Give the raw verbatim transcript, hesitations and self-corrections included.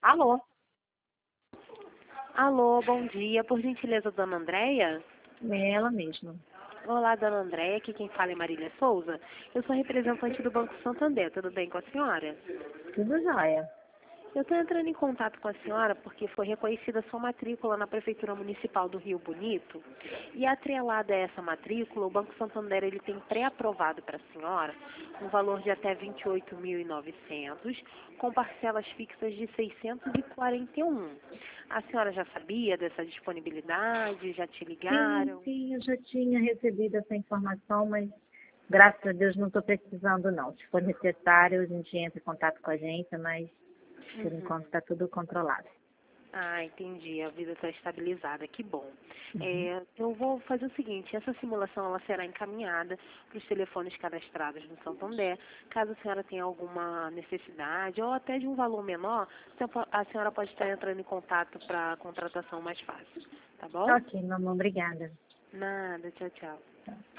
Alô? Alô, bom dia. Por gentileza, dona Andréia? É ela mesma. Olá, dona Andréia. Aqui quem fala é Marília Souza. Eu sou representante do Banco Santander. Tudo bem com a senhora? Tudo jóia. Eu estou entrando em contato com a senhora porque foi reconhecida a sua matrícula na Prefeitura Municipal do Rio Bonito. E atrelada a essa matrícula, o Banco Santander ele tem pré-aprovado para a senhora um valor de até vinte e oito mil e novecentos, com parcelas fixas de seiscentos e quarenta e um. A senhora já sabia dessa disponibilidade? Já te Sim, ligaram? sim, eu já tinha recebido essa informação, mas graças a Deus não estou precisando não. Se for necessário, a gente entra em contato com a agência, mas por Uhum. enquanto está tudo controlado. Ah, entendi. A vida está estabilizada. Que bom. Uhum. É, eu vou fazer o seguinte, essa simulação ela será encaminhada para os telefones cadastrados no Santander. Caso a senhora tenha alguma necessidade ou até de um valor menor, a senhora pode estar entrando em contato para a contratação mais fácil. Tá bom? Ok, mamãe, obrigada. Nada. Tchau, tchau.